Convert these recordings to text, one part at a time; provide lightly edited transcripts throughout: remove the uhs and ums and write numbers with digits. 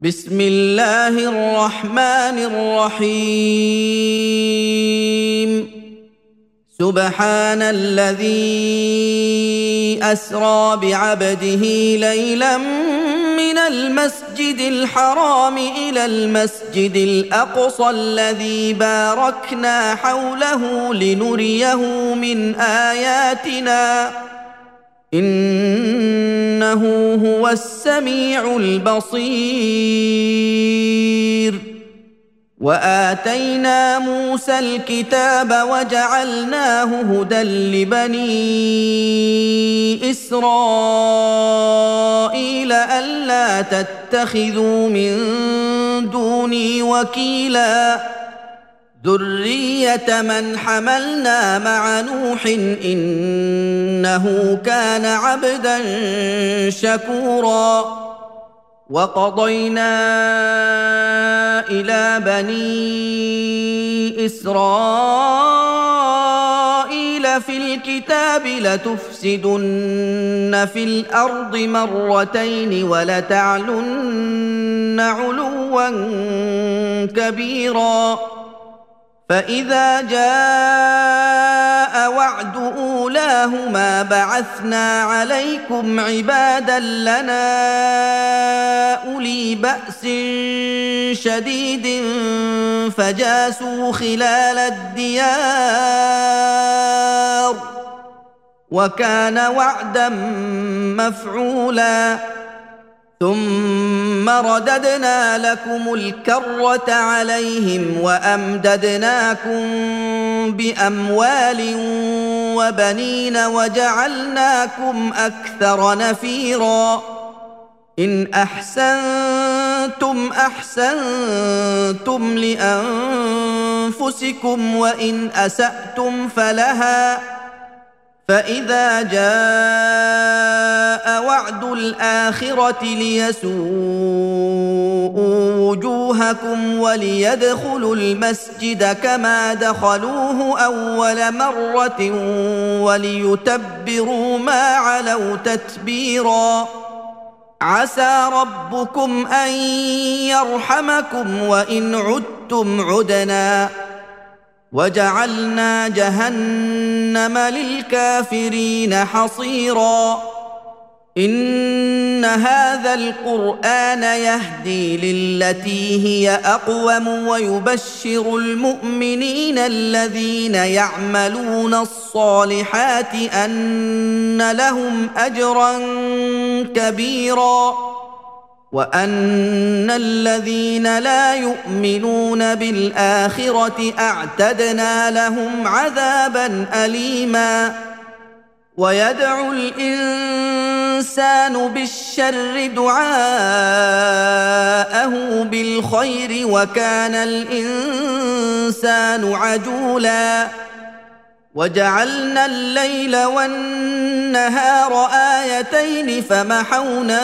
بسم الله الرحمن الرحيم سبحان الذي أسرى بعبده ليلا من المسجد الحرام إلى المسجد الأقصى الذي باركنا حوله لنريه من آياتنا إنه هو السميع البصير وآتينا موسى الكتاب وجعلناه هدى لبني إسرائيل ألا تتخذوا من دوني وكيلا ذرية من حملنا مع نوح إنه كان عبدا شكورا وقضينا إلى بني إسرائيل في الكتاب لتفسدن في الأرض مرتين ولتعلن علوا كبيرا فإذا جاء وعد أولاهما بعثنا عليكم عبادا لنا أولي بأس شديد فجاسوا خلال الديار وكان وعدا مفعولا ثم رددنا لكم الكرة عليهم وأمددناكم بأموال وبنين وجعلناكم أكثر نفيرا إن أحسنتم أحسنتم لأنفسكم وإن أسأتم فلها فإذا جاء وعد الآخرة ليسوءوا وجوهكم وليدخلوا المسجد كما دخلوه أول مرة وليتبروا ما علوا تتبيرا عسى ربكم أن يرحمكم وإن عدتم عدنا وجعلنا جهنم للكافرين حصيرا إن هذا القرآن يهدي للتي هي أقوم ويبشر المؤمنين الذين يعملون الصالحات أن لهم أجرا كبيرا وأن الذين لا يؤمنون بالآخرة أعتدنا لهم عذابا أليما ويدعو الإنسان بالشر دعاءه بالخير وكان الإنسان عجولا وجعلنا الليل والنهار آيتين فمحونا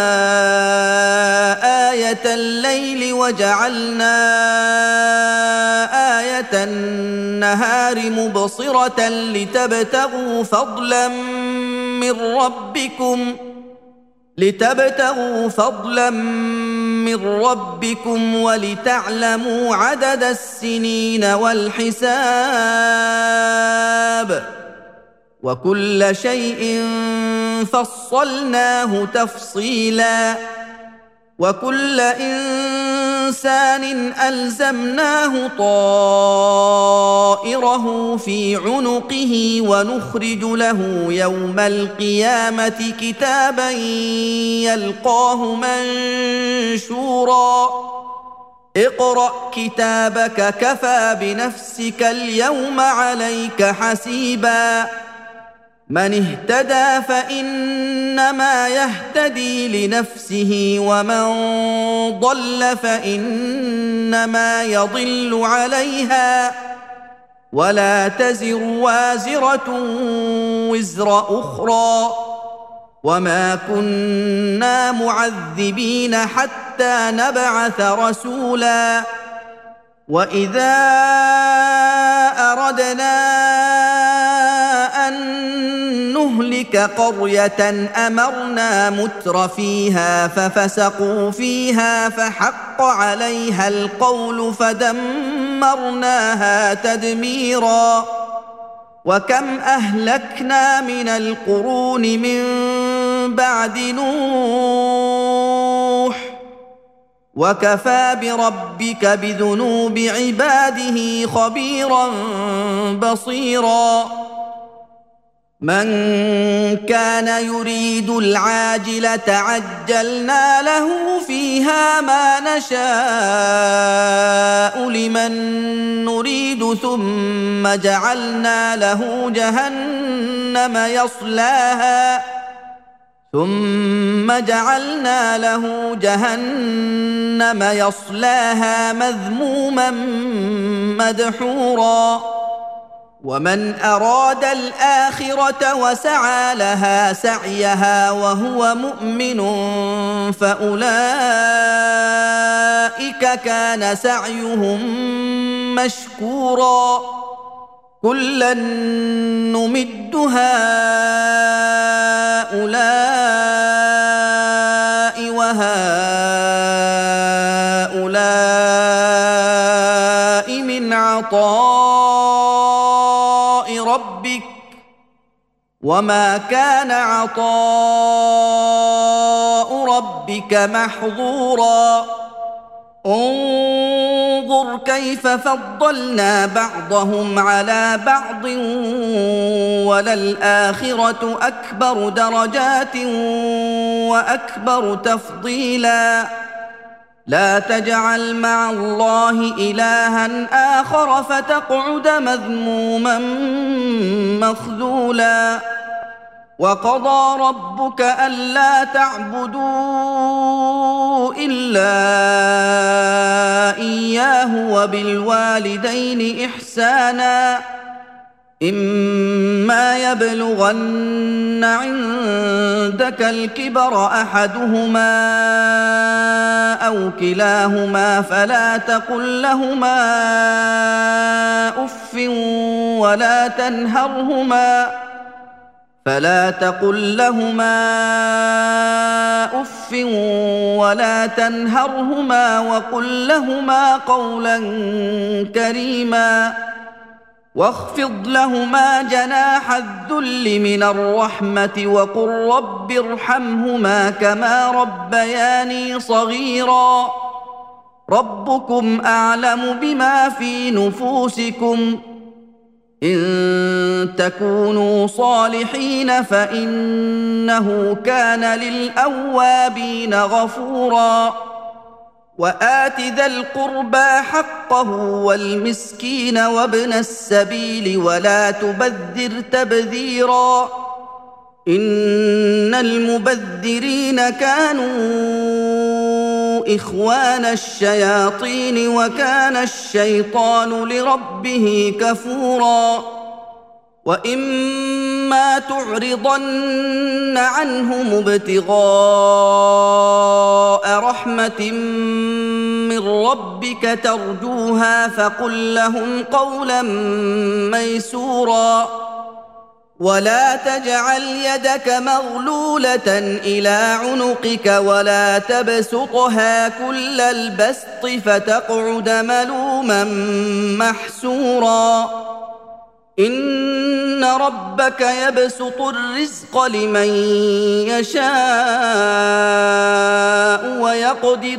آية الليل وجعلنا آية النهار مبصرة لتبتغوا فضلا من ربكم ولتعلموا عدد السنين والحساب وكل شيء فصلناه تفصيلا وكل إنسان ألزمناه طائره في عنقه ونخرج له يوم القيامة كتابا يلقاه منشورا اقرأ كتابك كفى بنفسك اليوم عليك حسيبا من اهتدى فإنما يهتدي لنفسه ومن ضل فإنما يضل عليها ولا تزر وازرة وزر أخرى وما كنا معذبين حتى نبعث رسولا وإذا أردنا أن نهلك نهلك قرية أمرنا متر فيها ففسقوا فيها فحق عليها القول فدمرناها تدميرا وكم أهلكنا من القرون من بعد نوح وكفى بربك بذنوب عباده خبيرا بصيرا من كان يريد العاجلة عجلنا له فيها ما نشاء لمن نريد ثم جعلنا له جهنم يصلاها مذموما مدحورا ومن أراد الآخرة وسعى لها سعيها وهو مؤمن فأولئك كان سعيهم مشكورا كلا نمد هؤلاء وهؤلاء من عطاء ربك وما كان عطاء ربك محظورا انظر كيف فضلنا بعضهم على بعض وللآخرة أكبر درجات وأكبر تفضيلا لا تجعل مع الله إلها آخر فتقعد مذموما مخذولا وقضى ربك ألا تعبدوا إلا إياه وبالوالدين إحسانا إما يبلغن عندك الكبر أحدهما أو كلاهما فلا تقل لهما أف ولا تنهرهما وقل لهما قولا كريما واخفض لهما جناح الذل من الرحمة وقل رب ارحمهما كما ربياني صغيرا ربكم أعلم بما في نفوسكم إن تكونوا صالحين فإنه كان للأوابين غفورا وآت ذا القربى حقه والمسكين وابن السبيل ولا تبذر تبذيرا إن المبذرين كانوا إخوان الشياطين وكان الشيطان لربه كفورا وإما تعرضن عنهم ابتغاء رحمة من ربك ترجوها فقل لهم قولا ميسورا ولا تجعل يدك مغلولة إلى عنقك ولا تبسطها كل البسط فتقعد ملوما محسورا إن ربك يبسط الرزق لمن يشاء ويقدر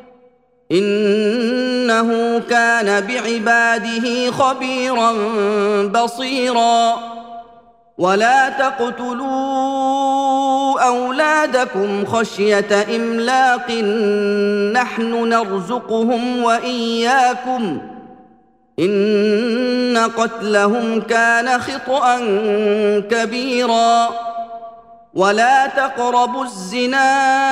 إنه كان بعباده خبيرا بصيرا ولا تقتلوا أولادكم خشية إملاق نحن نرزقهم وإياكم إن قتلهم كان خطأ كبيرا ولا تقربوا الزنا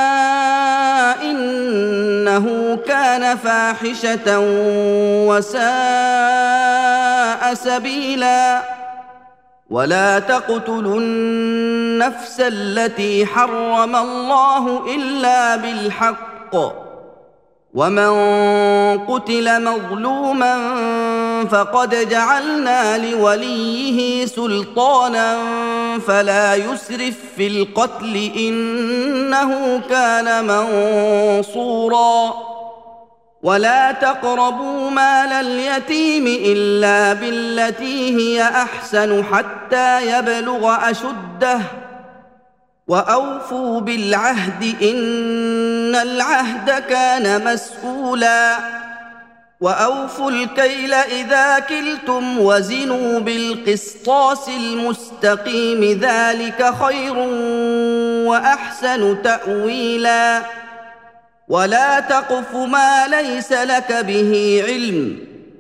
إنه كان فاحشة وساء سبيلا ولا تقتلوا النفس التي حرم الله إلا بالحق ومن قتل مظلوما فقد جعلنا لوليه سلطانا فلا يسرف في القتل إنه كان منصورا ولا تقربوا مال اليتيم إلا بالتي هي أحسن حتى يبلغ أشده وأوفوا بالعهد إن العهد كان مسؤولا وأوفوا الكيل إذا كلتم وزنوا بالقسطاس المستقيم ذلك خير وأحسن تأويلا ولا تقف ما ليس لك به علم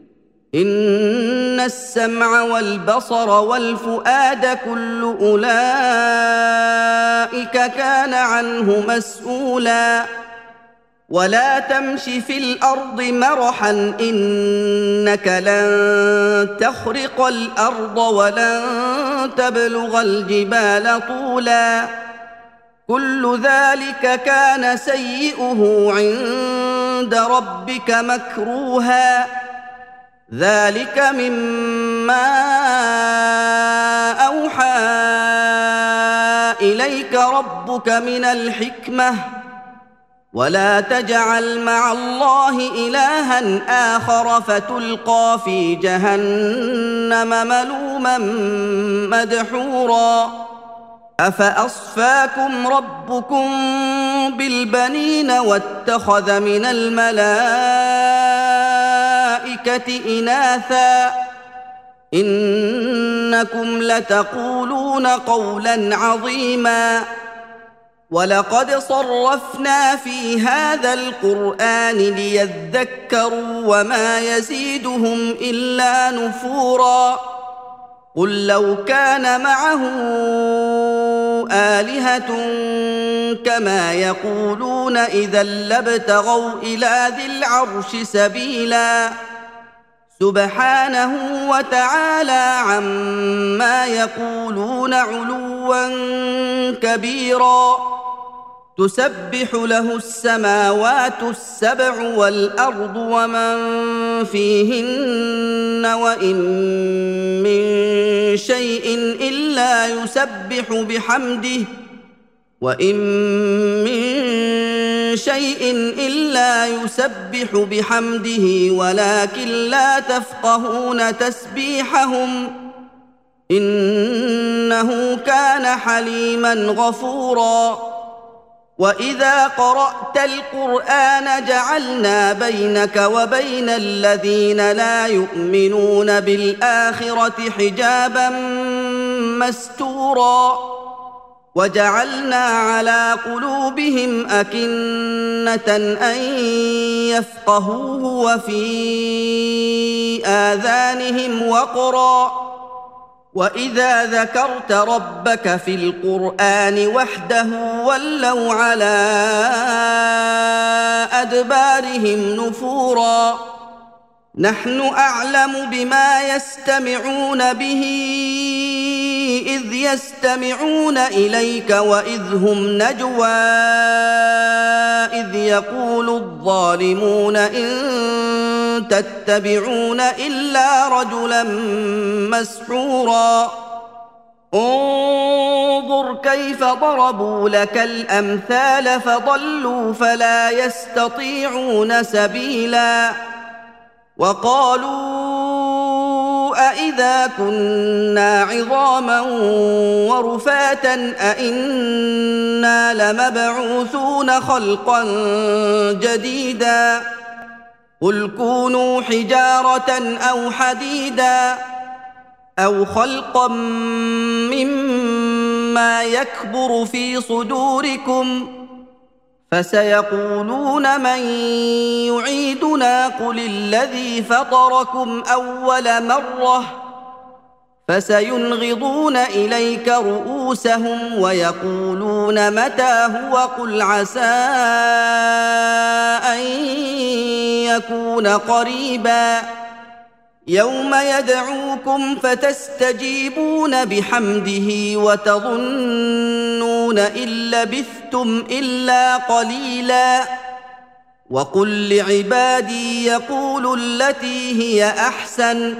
إن السمع والبصر والفؤاد كل أولئك كان عنه مسؤولا ولا تمش في الأرض مرحا إنك لن تخرق الأرض ولن تبلغ الجبال طولا كل ذلك كان سيئه عند ربك مكروها ذلك مما أوحى إليك ربك من الحكمة ولا تجعل مع الله إلها آخر فتلقى في جهنم ملوما مدحورا أفأصفاكم ربكم بالبنين واتخذ من الملائكة إناثا إنكم لتقولون قولا عظيما ولقد صرفنا في هذا القرآن ليذكروا وما يزيدهم إلا نفورا قل لو كان معه آلهة كما يقولون إذا لابتغوا إلى ذي العرش سبيلا سبحانه وتعالى عما يقولون علوا كبيرا تسبح له السماوات السبع والأرض ومن فيهن وإن من شيء إلا يسبح بحمده ولكن لا تفقهون تسبيحهم إنه كان حليما غفورا وإذا قرأت القرآن جعلنا بينك وبين الذين لا يؤمنون بالآخرة حجابا مستورا وجعلنا على قلوبهم أكنة أن يفقهوه وفي آذانهم وقرا وإذا ذكرت ربك في القرآن وحده ولوا على أدبارهم نفورا نحن أعلم بما يستمعون به إذ يستمعون إليك وإذ هم نجوى إذ يقول الظالمون إن تتبعون إلا رجلا مسحورا انظر كيف ضربوا لك الأمثال فضلوا فلا يستطيعون سبيلا وقالوا أإذا كنا عظاما ورفاتا أإنا لمبعوثون خلقا جديدا قل كونوا حجارة أو حديدا أو خلقا مما يكبر في صدوركم فسيقولون من يعيدنا قل الذي فطركم أول مرة فسينغضون إليك رؤوسهم ويقولون متى هو قل عسى أن يكون قريبا يوم يدعوكم فتستجيبون بحمده وتظنون إن لبثتم إلا قليلا وقل لعبادي يقولوا التي هي احسن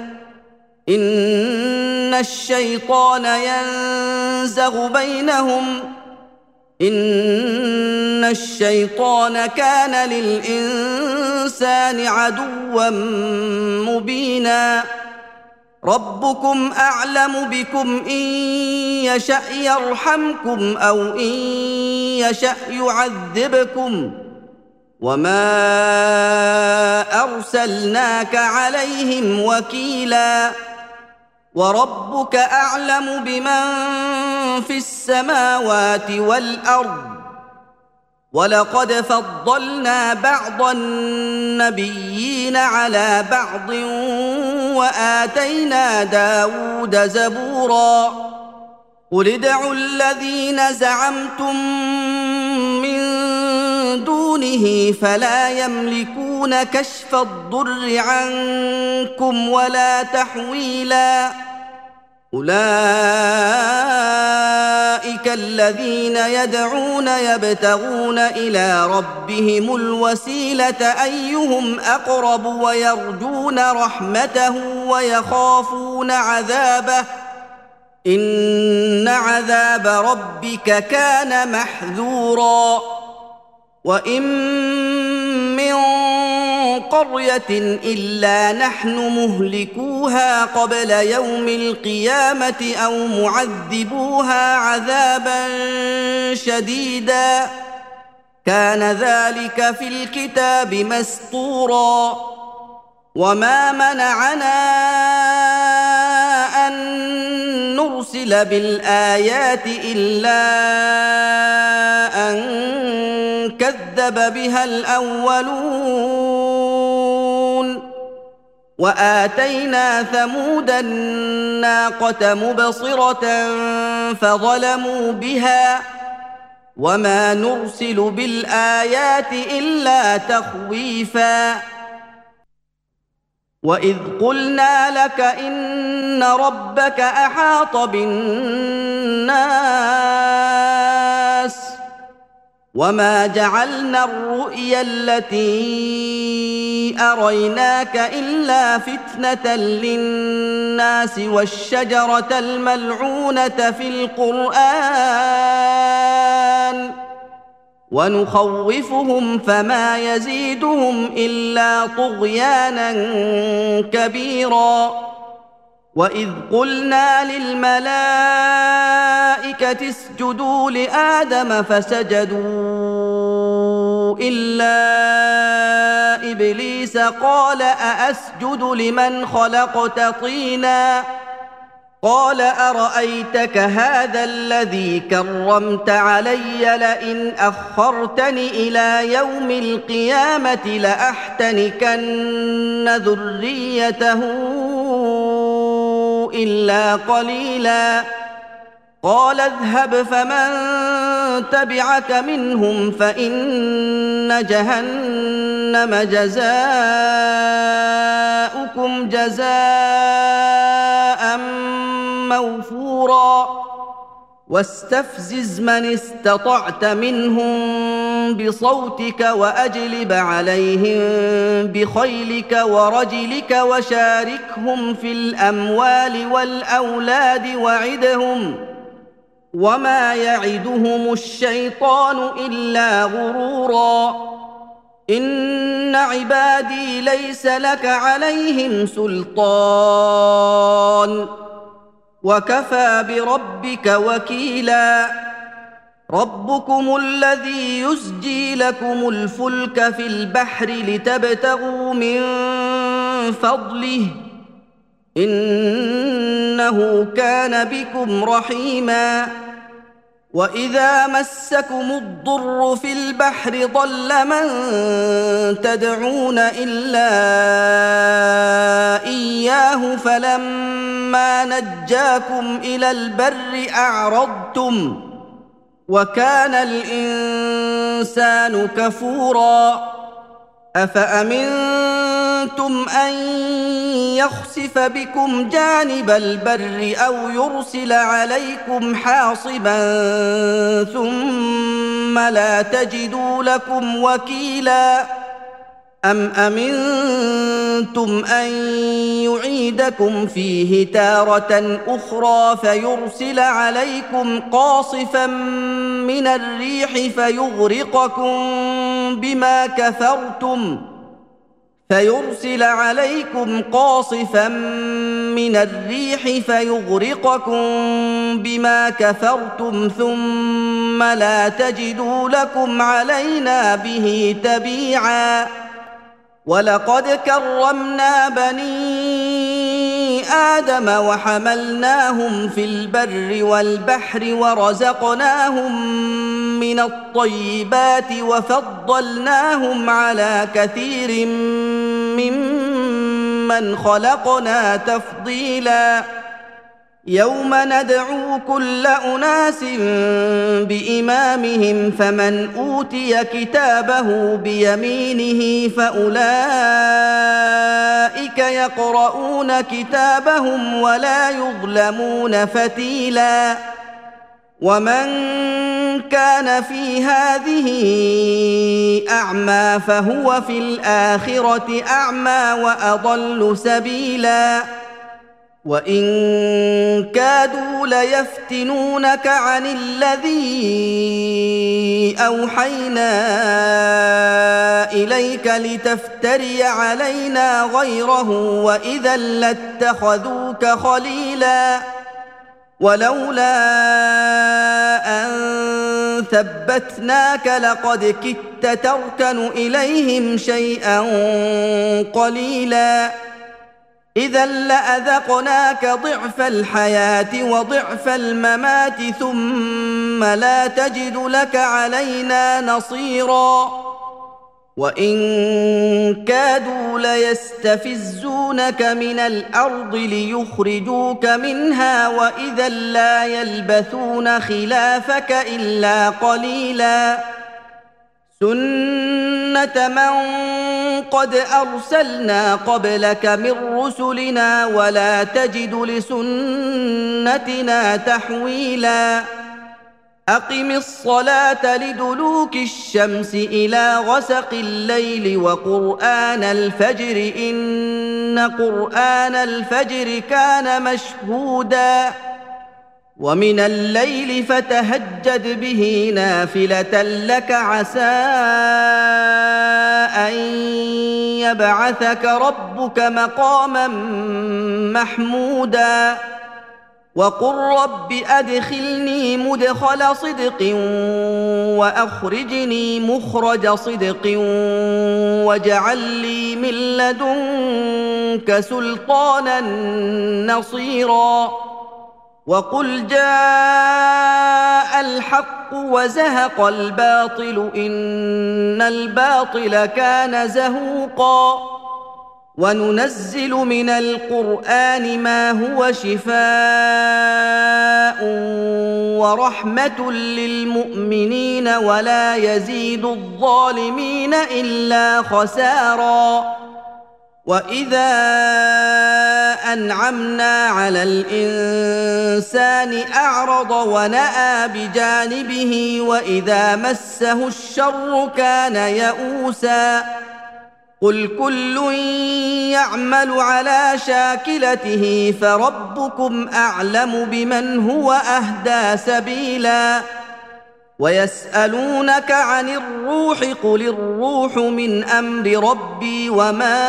ان الشيطان ينزغ بينهم ان الشيطان كان للانسان عدوا مبينا ربكم اعلم بكم ان يشأ يرحمكم او ان يشأ يعذبكم وما ارسلناك عليهم وكيلا وربك اعلم بمن في السماوات والارض ولقد فضلنا بعض النبيين على بعض واتينا داود زبورا قل ادعوا الذين زعمتم من دونه فلا يملكون كشف الضر عنكم ولا تحويلا أولئك الذين يدعون يبتغون إلى ربهم الوسيلة أيهم أقرب ويرجون رحمته ويخافون عذابه إن عذاب ربك كان محذورا وإن من قرية إلا نحن مهلكوها قبل يوم القيامة أو معذبوها عذابا شديدا كان ذلك في الكتاب مسطورا وما منعنا أن نرسل بالآيات إلا أن كذب بها الأولون وآتينا ثمود الناقة مبصرة فظلموا بها وما نرسل بالآيات إلا تخويفا وإذ قلنا لك إن ربك أحاط بالناس وما جعلنا الرؤيا التي أريناك إلا فتنة للناس والشجرة الملعونة في القرآن ونخوفهم فما يزيدهم إلا طغيانا كبيرا وإذ قلنا للملائكة اسجدوا لآدم فسجدوا إلا إبليس قال أأسجد لمن خلقت طينا قال أرأيتك هذا الذي كرمت علي لئن أخرتني إلى يوم القيامة لأحتنكن ذريته إلا قليلا قال اذهب فمن تبعك منهم فإن جهنم جزاؤكم جزاء موفورا واستفزز من استطعت منهم بصوتك وأجلب عليهم بخيلك ورجلك وشاركهم في الأموال والأولاد وعدهم وما يعدهم الشيطان إلا غرورا إن عبادي ليس لك عليهم سلطان وكفى بربك وكيلا ربكم الذي يزجي لكم الفلك في البحر لتبتغوا من فضله إنه كان بكم رحيما وإذا مسكم الضر في البحر ضل من تدعون إلا إياه فلما نجاكم إلى البر أعرضتم وكان الإنسان كفورا أفأمنتم أن يخسف بكم جانب البر أو يرسل عليكم حاصبا ثم لا تجدوا لكم وكيلا أَمْ أَمِنْتُمْ أَنْ يُعِيدَكُمْ فِيهِ تَارَةً أُخْرَى فَيُرْسِلَ عَلَيْكُمْ قَاصِفًا مِنَ الرِّيحِ فيغرقكم بما كفرتم ثم لا تجدوا لكم علينا به تبيعا ولقد كرمنا بني آدم وحملناهم في البر والبحر ورزقناهم من الطيبات وفضلناهم على كثير ممن خلقنا تفضيلا يوم ندعو كل أناس بإمامهم فمن أوتي كتابه بيمينه فأولئك يقرؤون كتابهم ولا يظلمون فتيلا ومن كان في هذه أعمى فهو في الآخرة أعمى وأضل سبيلا وإن كادوا ليفتنونك عن الذي أوحينا إليك لتفتري علينا غيره وإذا لاتخذوك خليلا ولولا أن ثبتناك لقد كدت تركن إليهم شيئا قليلا إذا لأذقناك ضعف الحياة وضعف الممات ثم لا تجد لك علينا نصيرا وإن كادوا ليستفزونك من الأرض ليخرجوك منها وإذا لا يلبثون خلافك إلا قليلا سنة من قد أرسلنا قبلك من رسلنا ولا تجد لسنتنا تحويلا أقم الصلاة لدلوك الشمس إلى غسق الليل وقرآن الفجر إن قرآن الفجر كان مشهودا ومن الليل فتهجد به نافلة لك عسى أن يبعثك ربك مقاما محمودا وقل رب أدخلني مدخل صدق وأخرجني مخرج صدق واجعل لي من لدنك سلطانا نصيرا وقل جاء الحق وزهق الباطل إن الباطل كان زهوقا وننزل من القرآن ما هو شفاء ورحمة للمؤمنين ولا يزيد الظالمين إلا خسارا وإذا أنعمنا على الإنسان أعرض ونأى بجانبه وإذا مسه الشر كان يئوسا قل كل يعمل على شاكلته فربكم أعلم بمن هو أهدى سبيلا ويسألونك عن الروح قل الروح من أمر ربي وما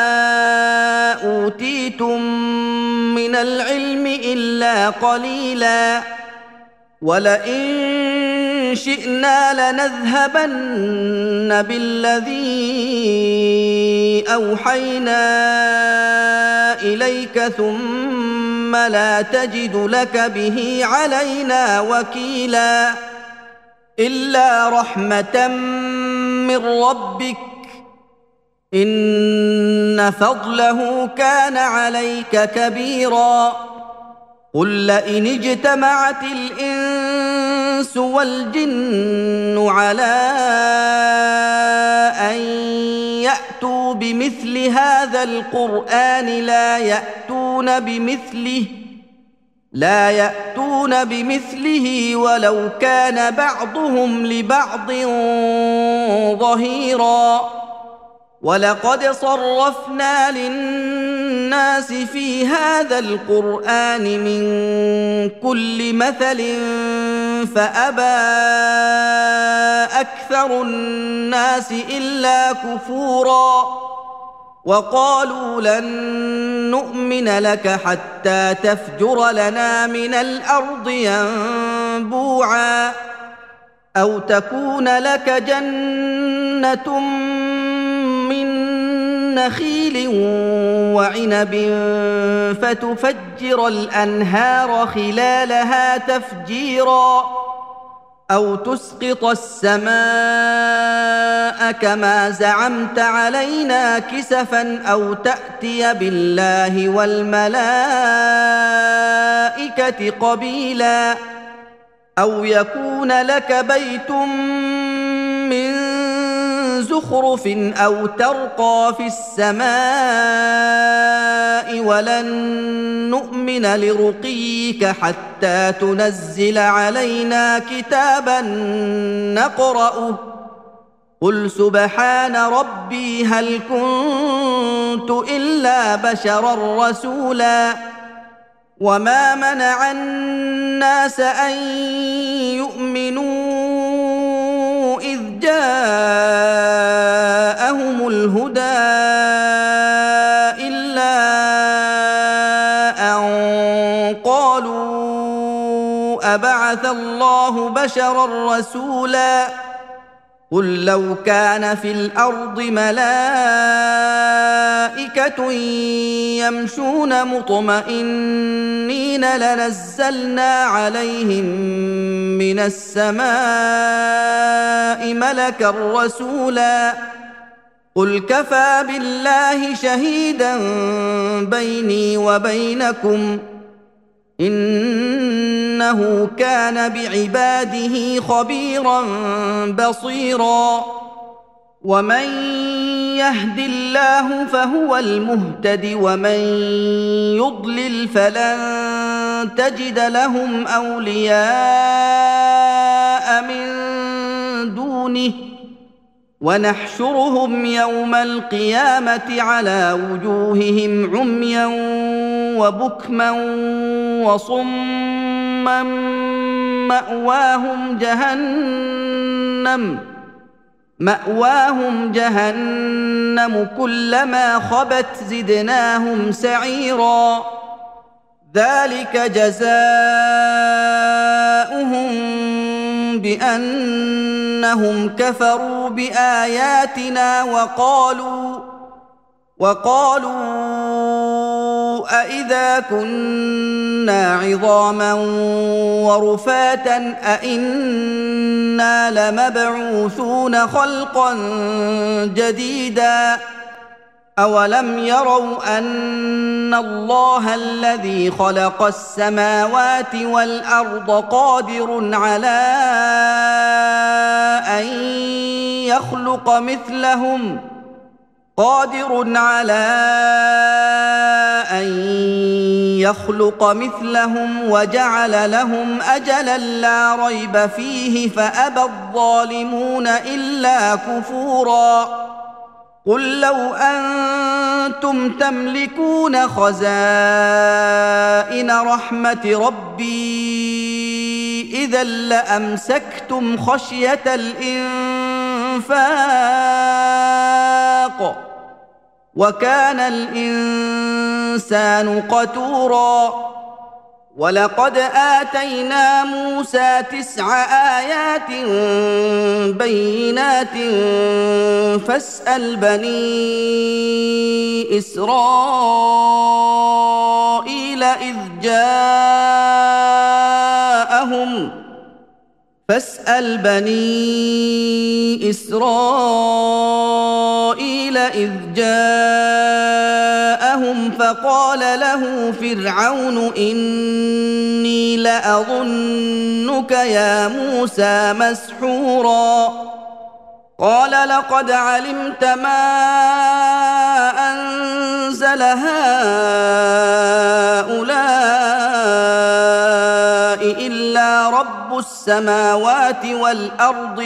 أوتيتم من العلم إلا قليلا ولئن شئنا لنذهبن بالذي أوحينا إليك ثم لا تجد لك به علينا وكيلا إلا رحمة من ربك إن فضله كان عليك كبيرا قل لئن اجتمعت الإنس والجن على أن يأتوا بمثل هذا القرآن لا يأتون بمثله ولو كان بعضهم لبعض ظهيرا ولقد صرفنا للناس في هذا القرآن من كل مثل فأبى أكثر الناس إلا كفورا وقالوا لن نؤمن لك حتى تفجر لنا من الأرض ينبوعا أو تكون لك جنة من نخيل وعنب فتفجر الأنهار خلالها تفجيرا أو تسقط السماء كما زعمت علينا كسفا أو تأتي بالله والملائكة قبيلا أو يكون لك بيت من زخرف أو ترقى في السماء ولن نؤمن لرقيك حتى تنزل علينا كتابا نقرأه قل سبحان ربي هل كنت إلا بشرا رسولا وما منع الناس أن يؤمنوا إذ جاءهم الهدى إلا أن قالوا أبعث الله بشرا رسولا قل لو كان في الأرض ملائكة يمشون مطمئنين لنزلنا عليهم من السماء ملكا رسولا قل كفى بالله شهيدا بيني وبينكم إنه كان بعباده خبيرا بصيرا ومن يهد الله فهو المهتد ومن يضلل فلن تجد لهم أولياء من دونه ونحشرهم يوم القيامة على وجوههم عميا وبكما وصما مأواهم جهنم كلما خبت زدناهم سعيرا ذلك جزاؤهم بأنهم كفروا بآياتنا وقالوا أإذا كنا عظاما ورفاتا أإنا لمبعوثون خلقا جديدا أولم يروا أن الله الذي خلق السماوات والأرض قادر على أن يخلق مثلهم وجعل لهم أجلا لا ريب فيه فأبى الظالمون إلا كفورا قل لو أنتم تملكون خزائن رحمة ربي إذا لأمسكتم خشية الإنفاق وكان الإنسان قتورا ولقد آتينا موسى 9 آيات بينات فاسأل بني إسرائيل إذ جاءهم فقال له فرعون إني لأظنك يا موسى مسحورا قال لقد علمت ما أنزل هؤلاء إلا رب السماوات السماوات والأرض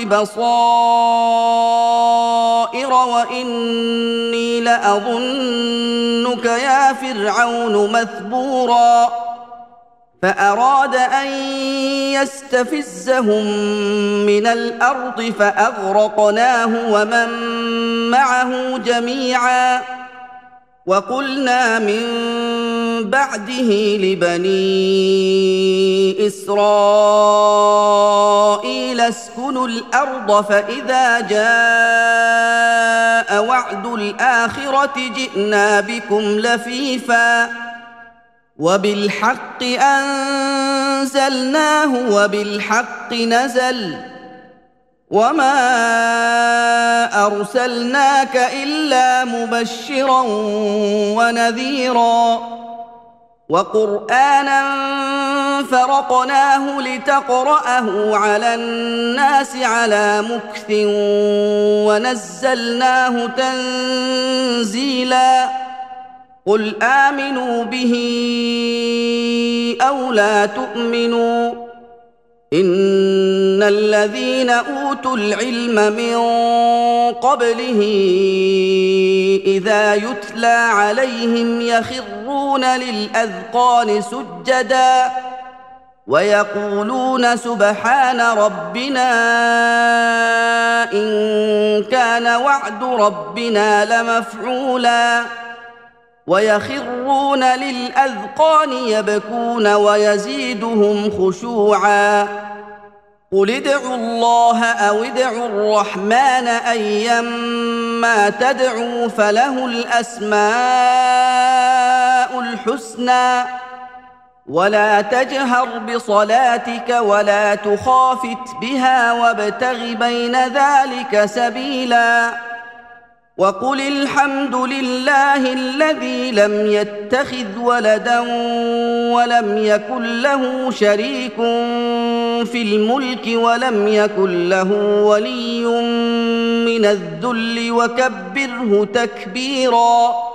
بصائر وإني لأظنك يا فرعون مثبورا فأراد أن يستفزهم من الأرض فأغرقناه ومن معه جميعا وقلنا من بعده لبني إسرائيل اسكنوا الأرض فإذا جاء وعد الآخرة جئنا بكم لفيفا وبالحق أنزلناه وبالحق نزل وما أرسلناك إلا مبشرا ونذيرا وقرآنا فرقناه لتقرأه على الناس على مكث ونزلناه تنزيلا قل آمنوا به أو لا تؤمنوا إن الذين أوتوا العلم من قبله إذا يتلى عليهم يخرون للأذقان سجدا ويقولون سبحان ربنا إن كان وعد ربنا لمفعولا ويخرون للأذقان يبكون ويزيدهم خشوعا قل ادعوا الله أو ادعوا الرحمن أيما تدعوا فله الأسماء الحسنى ولا تجهر بصلاتك ولا تخافت بها وابتغ بين ذلك سبيلا وقل الحمد لله الذي لم يتخذ ولدا ولم يكن له شريك في الملك ولم يكن له ولي من الذل وكبره تكبيرا